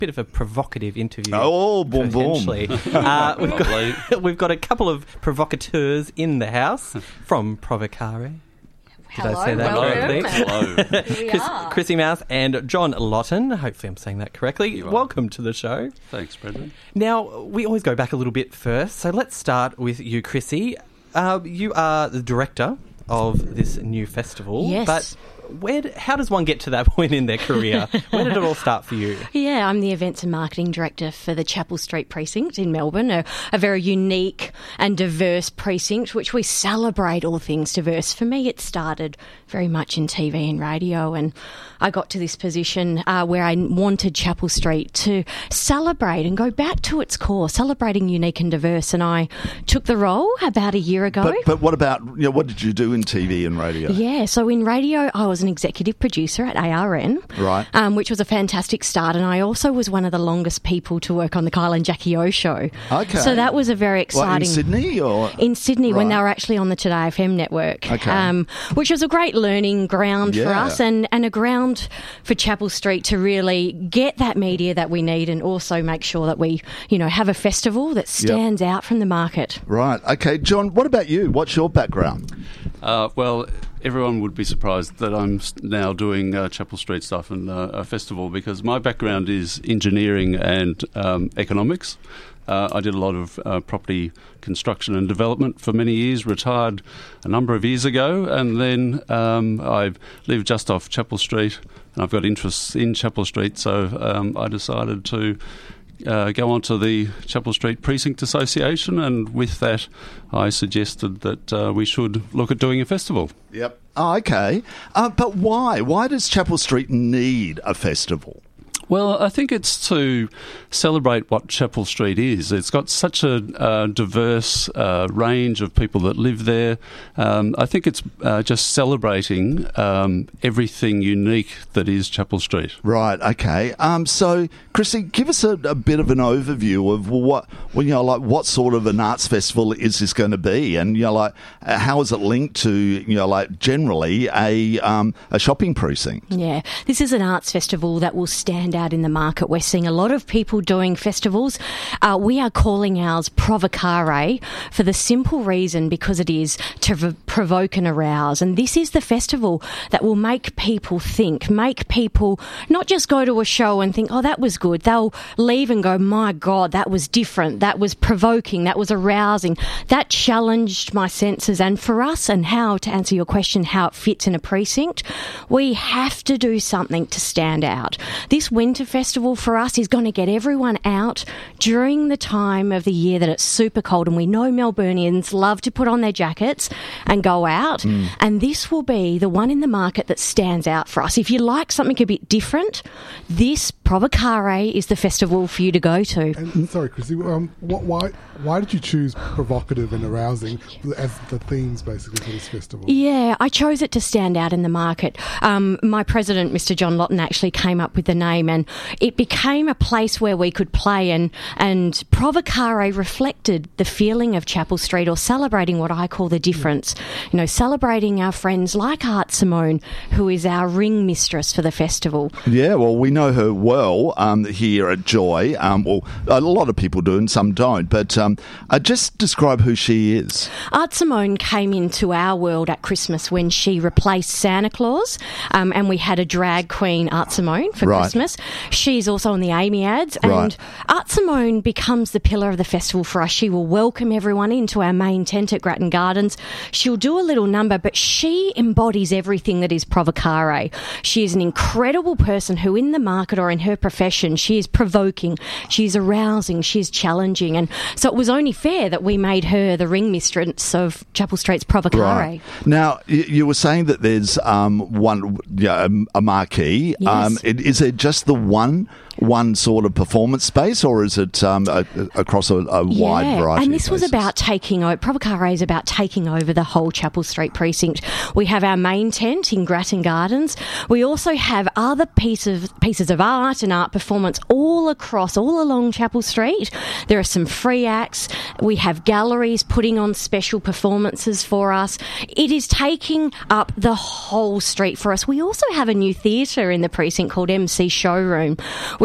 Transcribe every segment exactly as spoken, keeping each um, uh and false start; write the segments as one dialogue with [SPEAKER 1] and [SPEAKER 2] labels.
[SPEAKER 1] bit of a provocative interview.
[SPEAKER 2] Oh, boom, boom.
[SPEAKER 1] uh, we've, got, we've got a couple of provocateurs in the house from Provocare. Did
[SPEAKER 3] Hello,
[SPEAKER 1] I say that
[SPEAKER 3] welcome.
[SPEAKER 1] correctly?
[SPEAKER 3] Here we
[SPEAKER 1] Chris,
[SPEAKER 3] are.
[SPEAKER 1] Chrissy Mouse and John Lawton. Hopefully I'm saying that correctly. Welcome to the show.
[SPEAKER 4] Thanks, Brendan.
[SPEAKER 1] Now, we always go back a little bit first, so let's start with you, Chrissy. Uh, you are the director of this new festival.
[SPEAKER 5] Yes.
[SPEAKER 1] But where? d- how does one get to that point in their career? Where did it all start for you?
[SPEAKER 5] Yeah, I'm the Events and Marketing Director for the Chapel Street Precinct in Melbourne, a, a very unique and diverse precinct, which we celebrate all things diverse. For me, it started very much in T V and radio, and I got to this position uh, where I wanted Chapel Street to celebrate and go back to its core, celebrating unique and diverse, and I took the role about a year ago.
[SPEAKER 2] But, but what about, you know, what did you do in T V and radio?
[SPEAKER 5] Yeah, so in radio, I was an executive producer at A R N,
[SPEAKER 2] Right.
[SPEAKER 5] um, which was a fantastic start, and I also was one of the longest people to work on the Kyle and Jackie O show.
[SPEAKER 2] Okay.
[SPEAKER 5] So that was a very
[SPEAKER 2] What,
[SPEAKER 5] exciting...
[SPEAKER 2] in Sydney or?
[SPEAKER 5] In Sydney, when
[SPEAKER 2] Right.
[SPEAKER 5] they were actually on the Today F M network,
[SPEAKER 2] Okay.
[SPEAKER 5] um, which was a great learning ground for
[SPEAKER 2] Yeah.
[SPEAKER 5] us, and, and a ground for Chapel Street to really get that media that we need, and also make sure that we, you know, have a festival that stands out from the market.
[SPEAKER 2] Right. Okay, John, what about you? What's your background?
[SPEAKER 4] Uh, well, everyone would be surprised that I'm s- now doing uh, Chapel Street stuff and uh, a festival, because my background is engineering and um, economics. Uh, I did a lot of uh, property construction and development for many years, retired a number of years ago, and then um, I live just off Chapel Street, and I've got interests in Chapel Street, so um, I decided to uh, go on to the Chapel Street Precinct Association, and with that I suggested that uh, we should look at doing a festival.
[SPEAKER 2] Yep. Oh, okay. Uh, but why? Why does Chapel Street need a festival?
[SPEAKER 4] Well, I think it's to celebrate what Chapel Street is. It's got such a uh, diverse uh, range of people that live there. Um, I think it's uh, just celebrating um, everything unique that is Chapel Street.
[SPEAKER 2] Right. Okay. Um. So, Chrissy, give us a, a bit of an overview of what, well, you know, like what sort of an arts festival is this going to be, and you know, like uh, how is it linked to, you know, like generally a um a shopping precinct?
[SPEAKER 5] Yeah, this is an arts festival that will stand out in the market. We're seeing a lot of people doing festivals. Uh, we are calling ours Provocare for the simple reason because it is to v- provoke and arouse. And this is the festival that will make people think, make people not just go to a show and think, oh, that was good. They'll leave and go, my God, that was different. That was provoking. That was arousing. That challenged my senses. And for us, and how, to answer your question, how it fits in a precinct, we have to do something to stand out. This winter festival for us is going to get everyone out during the time of the year that it's super cold, and we know Melburnians love to put on their jackets and go out, mm. and this will be the one in the market that stands out for us. If you like something a bit different, this Provocare is the festival for you to go to.
[SPEAKER 6] And, sorry, Chrissy, um, what, why why did you choose provocative and arousing as the themes basically for this festival?
[SPEAKER 5] Yeah, I chose it to stand out in the market. Um, my president, Mister John Lawton, actually came up with the name, and it became a place where we could play, and, and Provocare reflected the feeling of Chapel Street, or celebrating what I call the difference. You know, celebrating our friends like Art Simone, who is our ring mistress for the festival.
[SPEAKER 2] Yeah, well, we know her well um, here at Joy. Um, well, a lot of people do and some don't, but um, uh, just describe who she is.
[SPEAKER 5] Art Simone came into our world at Christmas when she replaced Santa Claus, um, and we had a drag queen, Art Simone, for
[SPEAKER 2] Right.
[SPEAKER 5] Christmas. She's also on the Amy ads, and
[SPEAKER 2] Right.
[SPEAKER 5] Art Simone becomes the pillar of the festival for us. She will welcome everyone into our main tent at Grattan Gardens. She'll do a little number, but she embodies everything that is Provocare. She is an incredible person who, in the market or in her profession, she is provoking, she is arousing, she is challenging, and so it was only fair that we made her the ring mistress of Chapel Street's Provocare.
[SPEAKER 2] Right. Now, you, you were saying that there's um, one, yeah, a marquee.
[SPEAKER 5] Yes.
[SPEAKER 2] Um, it, is it just the one one sort of performance space, or is it um, a, across a, a
[SPEAKER 5] Yeah,
[SPEAKER 2] wide variety
[SPEAKER 5] and this
[SPEAKER 2] of
[SPEAKER 5] was
[SPEAKER 2] places?
[SPEAKER 5] about taking over, Provocare is about taking over the whole Chapel Street precinct. We have our main tent in Grattan Gardens. We also have other pieces, pieces of art and art performance all across, all along Chapel Street. There are some free acts. We have galleries putting on special performances for us. It is taking up the whole street for us. We also have a new theatre in the precinct called M C Showroom, which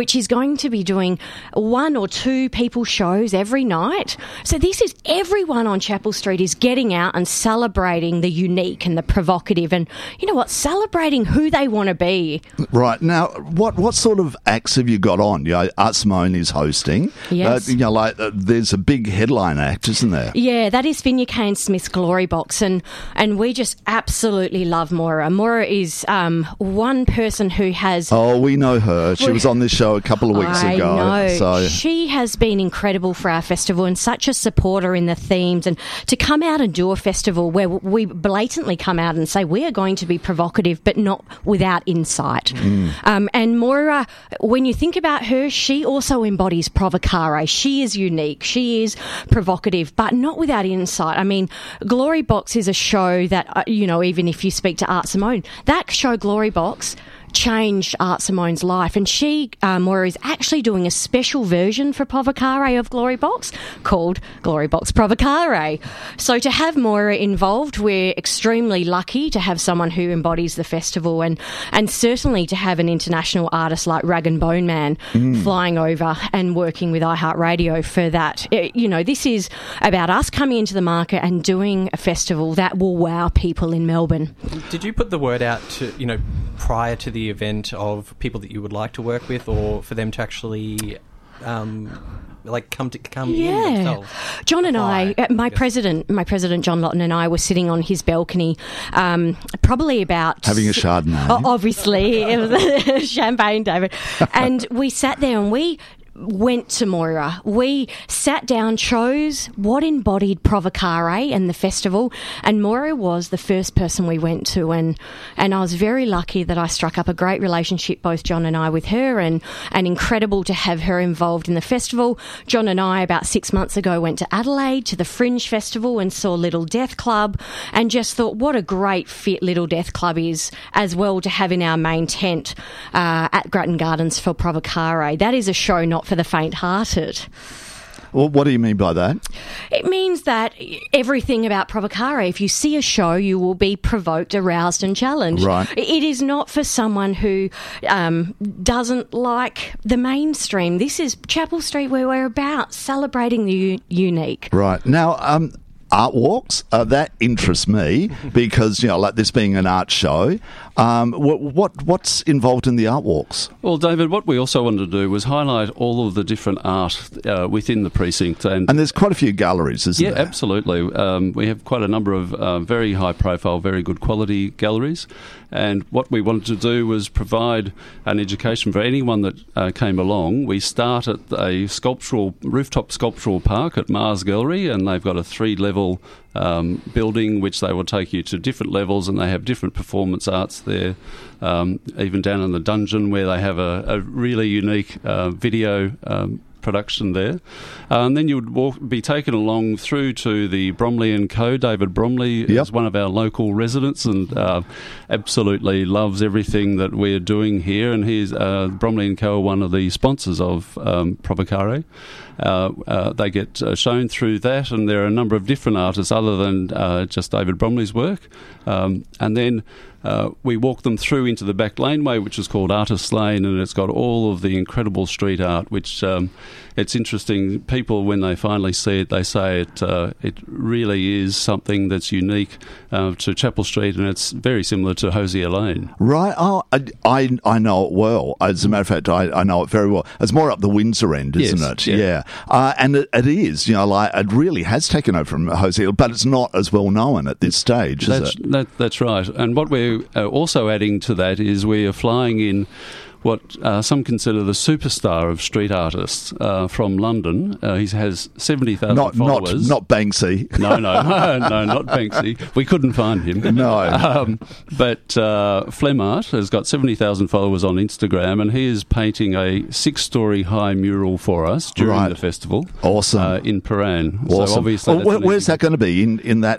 [SPEAKER 5] which is going to be doing one or two people shows every night. So this is everyone on Chapel Street is getting out and celebrating the unique and the provocative, and you know what, celebrating who they want to be.
[SPEAKER 2] Right. Now, what what sort of acts have you got on? You know, Art Simone is hosting.
[SPEAKER 5] Yes.
[SPEAKER 2] Uh, you know, like uh, there's a big headline act, isn't there?
[SPEAKER 5] Yeah, that is Finya Kane Smith's Glory Box, and and we just absolutely love Moira. Moira is um, one person who has.
[SPEAKER 2] Oh, we know her. She
[SPEAKER 5] We-
[SPEAKER 2] was on this show a couple of weeks
[SPEAKER 5] I
[SPEAKER 2] ago.
[SPEAKER 5] know.
[SPEAKER 2] So
[SPEAKER 5] She has been incredible for our festival and such a supporter in the themes, and to come out and do a festival where we blatantly come out and say we are going to be provocative but not without insight.
[SPEAKER 2] Mm.
[SPEAKER 5] Um, and Moira, when you think about her, she also embodies provocare. She is unique. She is provocative, but not without insight. I mean, Glory Box is a show that, uh, you know, even if you speak to Art Simone, that show Glory Box changed Art Simone's life, and she, uh, Moira, is actually doing a special version for Provocare of Glory Box called Glory Box Provocare. So to have Moira involved, we're extremely lucky to have someone who embodies the festival, and, and certainly to have an international artist like Rag and Bone Man mm. flying over and working with iHeartRadio for that. It, you know, this is about us coming into the market and doing a festival that will wow people in Melbourne.
[SPEAKER 1] Did you put the word out to, you know, prior to the event of people that you would like to work with, or for them to actually um, like come to come
[SPEAKER 5] yeah.
[SPEAKER 1] in themselves?
[SPEAKER 5] John and
[SPEAKER 1] Apply,
[SPEAKER 5] I, uh, my
[SPEAKER 1] I guess.
[SPEAKER 5] president, my president John Lawton and I were sitting on his balcony, um, probably about
[SPEAKER 2] having a Chardonnay.
[SPEAKER 5] Oh, obviously, it was champagne, David, and we sat there and we went to Moira. We sat down, chose what embodied Provocare and the festival, and Moira was the first person we went to, and and I was very lucky that I struck up a great relationship, both John and I, with her, and, and incredible to have her involved in the festival. John and I, about six months ago, went to Adelaide to the Fringe Festival and saw Little Death Club, and just thought what a great fit Little Death Club is as well to have in our main tent uh, at Grattan Gardens for Provocare. That is a show not for the faint-hearted.
[SPEAKER 2] Well, what do you mean by that?
[SPEAKER 5] It means that everything about Provocare, if you see a show, you will be provoked, aroused and challenged.
[SPEAKER 2] Right.
[SPEAKER 5] It is not for someone who um, doesn't like the mainstream. This is Chapel Street, where we're about celebrating the u- unique.
[SPEAKER 2] Right. Now, um, art walks, uh, that interests me because, you know, like this being an art show, um, what, what what's involved in the art walks?
[SPEAKER 4] Well, David, what we also wanted to do was highlight all of the different art uh, within the precinct. And,
[SPEAKER 2] And there's quite a few galleries, isn't
[SPEAKER 4] yeah,
[SPEAKER 2] there?
[SPEAKER 4] absolutely. Um, we have quite a number of uh, very high-profile, very good quality galleries. And what we wanted to do was provide an education for anyone that uh, came along. We start at a sculptural rooftop sculptural park at Mars Gallery, and they've got a three-level um, building which they will take you to different levels, and they have different performance arts there. Um, even down in the dungeon, where they have a, a really unique uh, video um, production there. Uh, and then you would walk, be taken along through to the Bromley and Co. David Bromley
[SPEAKER 2] Yep.
[SPEAKER 4] is one of our local residents and uh, absolutely loves everything that we're doing here. And he's uh, Bromley and Co. are one of the sponsors of um, Provocare. Uh, uh, they get uh, shown through that, and there are a number of different artists other than uh, just David Bromley's work. Um, and then uh, we walk them through into the back laneway, which is called Artists Lane, and it's got all of the incredible street art, which um, it's interesting. People, when they finally see it, they say it uh, it really is something that's unique uh, to Chapel Street, and it's very similar to Hosier Lane.
[SPEAKER 2] Right. Oh, I, I, I know it well. As a matter of fact, I, I know it very well. It's more up the Windsor end, isn't
[SPEAKER 4] Yes,
[SPEAKER 2] it?
[SPEAKER 4] yeah.
[SPEAKER 2] Uh, and it, it is, you know, like it really has taken over from Hosier, but it's not as well known at this stage, is
[SPEAKER 4] That's,
[SPEAKER 2] it?
[SPEAKER 4] that, that's right. And what we're uh, also adding to that is we are flying in what uh, some consider the superstar of street artists uh, from London. Uh, he has seventy thousand
[SPEAKER 2] Not, not,
[SPEAKER 4] followers.
[SPEAKER 2] not Banksy.
[SPEAKER 4] No, no, no, no, not Banksy. We couldn't find him.
[SPEAKER 2] No.
[SPEAKER 4] Um, but uh, Flemart has got seventy thousand followers on Instagram, and he is painting a six-storey high mural for us during
[SPEAKER 2] Right.
[SPEAKER 4] the festival.
[SPEAKER 2] Awesome.
[SPEAKER 4] Uh, in Paran.
[SPEAKER 2] Awesome.
[SPEAKER 4] So obviously
[SPEAKER 2] Oh,
[SPEAKER 4] that's
[SPEAKER 2] where,
[SPEAKER 4] an
[SPEAKER 2] where's
[SPEAKER 4] easy-
[SPEAKER 2] that going to be? In in that
[SPEAKER 4] Uh,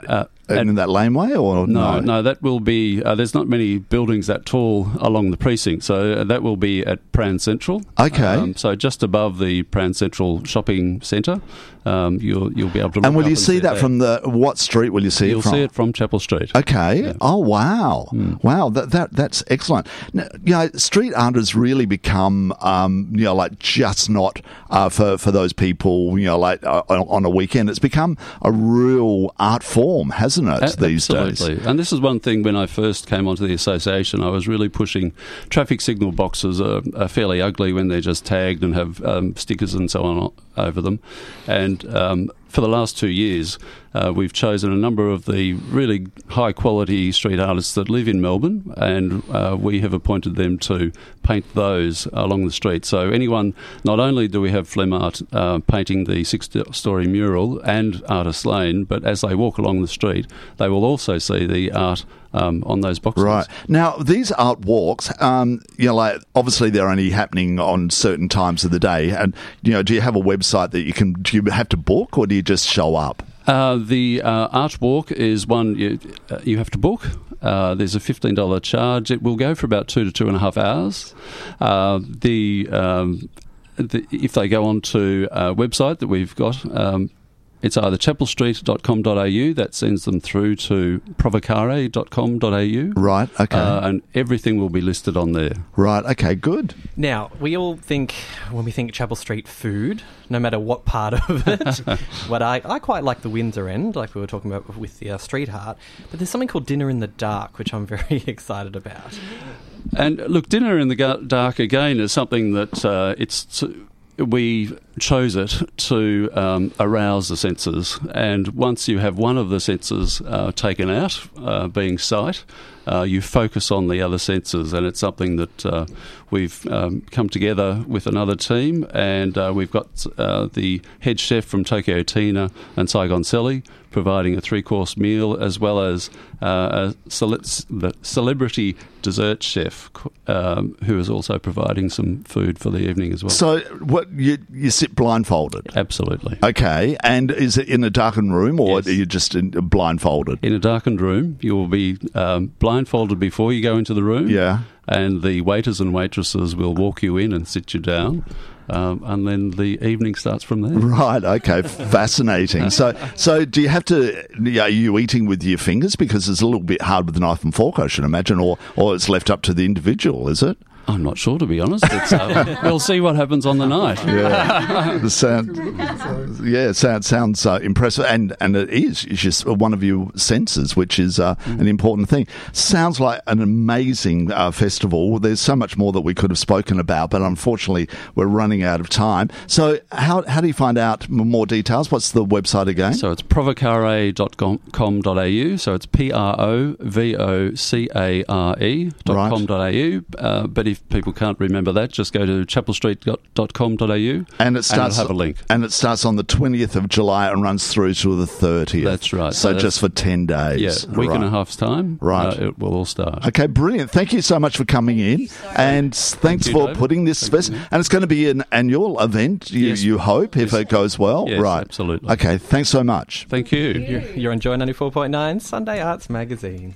[SPEAKER 2] in that laneway, or
[SPEAKER 4] No,
[SPEAKER 2] no?
[SPEAKER 4] no, that will be. Uh, there's not many buildings that tall along the precinct, so uh, that will be at Pran Central.
[SPEAKER 2] Okay.
[SPEAKER 4] Um, so just above the Pran Central shopping centre, um, you'll you'll be able to. Look
[SPEAKER 2] And will
[SPEAKER 4] up
[SPEAKER 2] you see that
[SPEAKER 4] there.
[SPEAKER 2] from the what street? Will you see
[SPEAKER 4] You'll
[SPEAKER 2] it from?
[SPEAKER 4] see it from Chapel Street.
[SPEAKER 2] Okay.
[SPEAKER 4] Yeah.
[SPEAKER 2] Oh wow, wow. That that that's excellent. Now, you know, street art has really become, um, you know, like just not uh, for for those people, you know, like uh, on a weekend. It's become a real art form, hasn't it?
[SPEAKER 4] A-
[SPEAKER 2] these
[SPEAKER 4] absolutely.
[SPEAKER 2] days.
[SPEAKER 4] And this is one thing. When I first came onto the association, I was really pushing traffic signal boxes are, are fairly ugly when they're just tagged and have um, stickers and so on o- over them, and um, for the last two years, uh, we've chosen a number of the really high-quality street artists that live in Melbourne, and uh, we have appointed them to paint those along the street. So anyone, not only do we have Flem Art uh, painting the six-storey mural and Artist Lane, but as they walk along the street, they will also see the art um, on those boxes.
[SPEAKER 2] Right. Now, these art walks, um, you know, like obviously they're only happening on certain times of the day. And, you know, do you have a website that you can, do you have to book, or do you just show up?
[SPEAKER 4] Uh, the uh, art walk is one you, uh, you have to book. Uh, there's a fifteen dollars charge. It will go for about two to two and a half hours. Uh, the, um, the if they go onto a website that we've got, um, it's either chapel street dot com dot a u, that sends them through to provocare dot com dot a u.
[SPEAKER 2] Right, okay.
[SPEAKER 4] Uh, and everything will be listed on there.
[SPEAKER 2] Right, okay, good.
[SPEAKER 1] Now, we all think, when we think Chapel Street food, no matter what part of it, but I, I quite like the Windsor end, like we were talking about with the uh, street art, but there's something called Dinner in the Dark, which I'm very excited about.
[SPEAKER 4] And look, Dinner in the Ga- Dark again is something that uh, it's... T- we chose it to um, arouse the senses, and once you have one of the senses uh, taken out, uh, being sight, uh, you focus on the other senses, and it's something that uh, we've um, come together with another team, and uh, we've got uh, the head chef from Tokyo Tina and Saigon Seli providing a three-course meal, as well as uh, a cele- the celebrity dessert chef um, who is also providing some food for the evening as well.
[SPEAKER 2] So what you you sit blindfolded?
[SPEAKER 4] Absolutely.
[SPEAKER 2] Okay, and is it in a darkened room, or
[SPEAKER 4] Yes.
[SPEAKER 2] are you just in, blindfolded?
[SPEAKER 4] In a darkened room, you will be um, blindfolded before you go into the room.
[SPEAKER 2] Yeah.
[SPEAKER 4] And the waiters and waitresses will walk you in and sit you down. Um, and then the evening starts from there.
[SPEAKER 2] Right, okay, fascinating. So, so do you have to, are you eating with your fingers? Because it's a little bit hard with a knife and fork, I should imagine, or, or it's left up to the individual, is it?
[SPEAKER 4] I'm not sure, to be honest. It's, uh, we'll see what happens on the night.
[SPEAKER 2] Yeah, the sound, yeah, it sounds sounds uh, impressive, and and it is. It's just one of your senses, which is uh, mm. an important thing. Sounds like an amazing uh, festival. There's so much more that we could have spoken about, but unfortunately, we're running out of time. So, how how do you find out more details? What's the website again?
[SPEAKER 4] So it's provocare dot com dot a u. So it's P R O V O C A R E dot com dot a u. Uh, but if people can't remember that, just go to chapel street dot com dot a u
[SPEAKER 2] and it starts
[SPEAKER 4] and it'll have a link.
[SPEAKER 2] And it starts on the twentieth of July and runs through to the thirtieth.
[SPEAKER 4] That's right.
[SPEAKER 2] So,
[SPEAKER 4] so
[SPEAKER 2] just for ten days.
[SPEAKER 4] Yeah, a week
[SPEAKER 2] right.
[SPEAKER 4] and a half's time.
[SPEAKER 2] Right.
[SPEAKER 4] Uh, it will all start.
[SPEAKER 2] Okay, brilliant. Thank you so much for coming in, and thanks
[SPEAKER 4] Thank you,
[SPEAKER 2] for
[SPEAKER 4] David.
[SPEAKER 2] putting this
[SPEAKER 4] Thank
[SPEAKER 2] fest.
[SPEAKER 4] you.
[SPEAKER 2] And it's going to be an annual event. You,
[SPEAKER 4] Yes.
[SPEAKER 2] you hope if
[SPEAKER 4] Yes.
[SPEAKER 2] it goes well,
[SPEAKER 4] Yes,
[SPEAKER 2] right?
[SPEAKER 4] absolutely.
[SPEAKER 2] Okay, thanks so much.
[SPEAKER 4] Thank you.
[SPEAKER 1] You're, you're enjoying ninety-four point nine Sunday Arts Magazine.